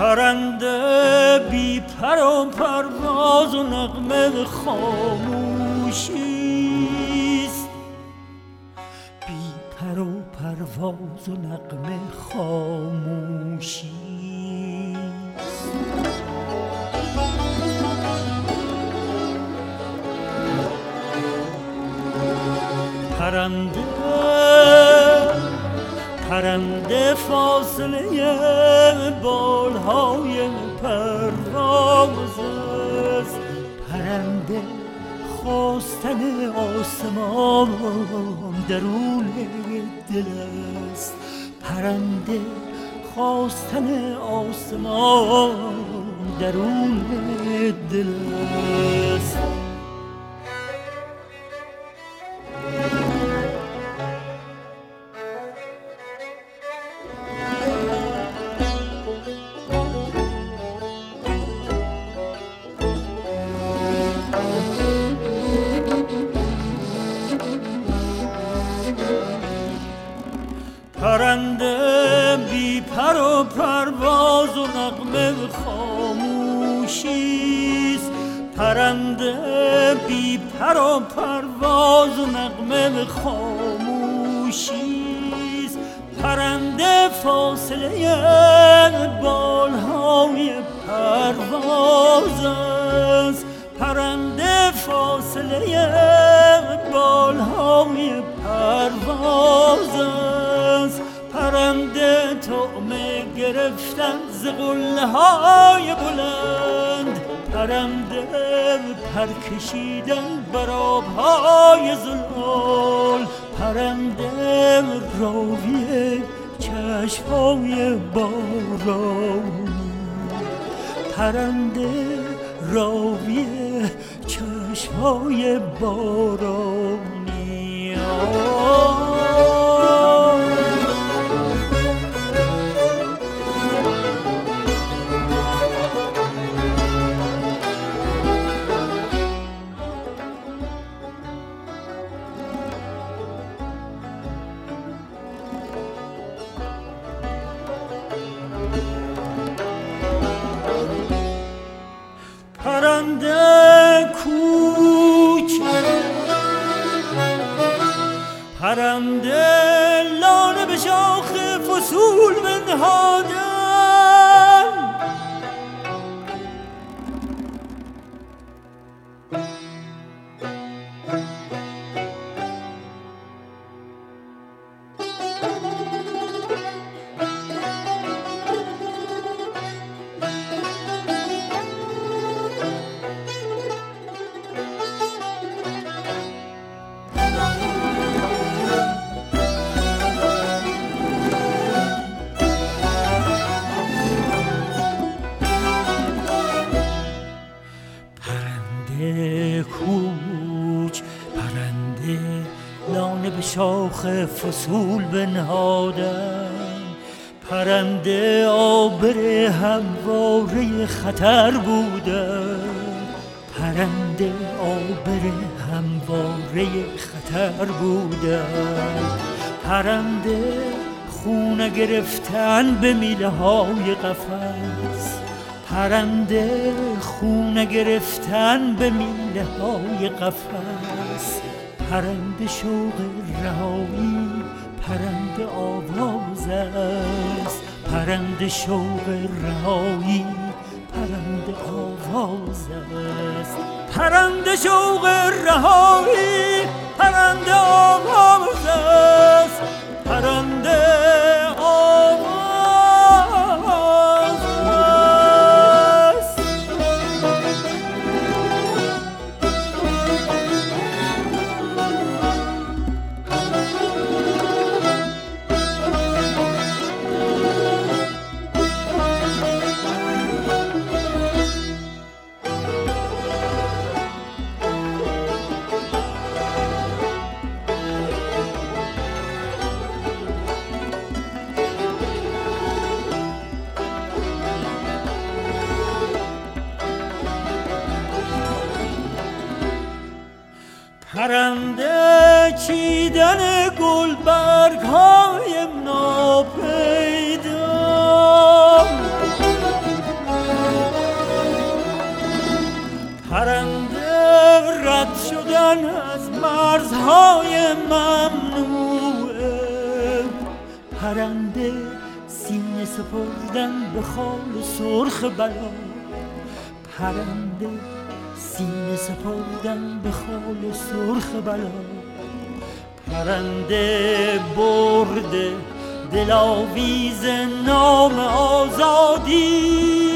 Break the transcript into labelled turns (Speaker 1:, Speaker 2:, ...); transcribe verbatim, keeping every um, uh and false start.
Speaker 1: پرنده بی پر و پرواز و نغمه خاموشیست، بی پر و پرواز و نغمه خاموشیست. پرنده پرنده فاصله بالهای پرواز است، پرنده خواستن آسمان درون دل است، پرنده خواستن آسمان درون دل است. پرنده بی پر و پرواز و نغمه خاموشیست، پرنده بی پر و پرواز و نغمه خاموشیست، پرنده فاصله بالهای پرواز است، پرنده فاصله بالهای پرواز است، پرنده طعمه گرفتن ز قله‌های بلند، پرنده پر کشیدن بر آب‌های زلال، پرنده راوی چشم‌های بارانی، پرنده راوی چشم‌های بارانی. پرنده کوچ پرنده لانه به شاخ فصول بنهادن، کوچ پرنده لانه به شاخ فصول بنهادن، پرنده آبر همواره خطر بودن، پرنده آبر همواره خطر بودن، پرنده خونه گرفتن به میله های قفس، پرنده خونه گرفتن به میله های قفس، پرنده شوق رهایی پرنده آواز است، پرنده شوق رهایی پرنده آواز است، پرنده شوق رهایی پرنده آواز است، پرنده آواز پرنده چیدن گلبرگ های ناپیدا، پرنده رد شدن از مرزهای ممنوعه، پرنده سینه سپردن به خال سرخ بلا، پرنده سینه سپردن به خال سرخ بلا، پرنده برده دلاویز نام آزادی،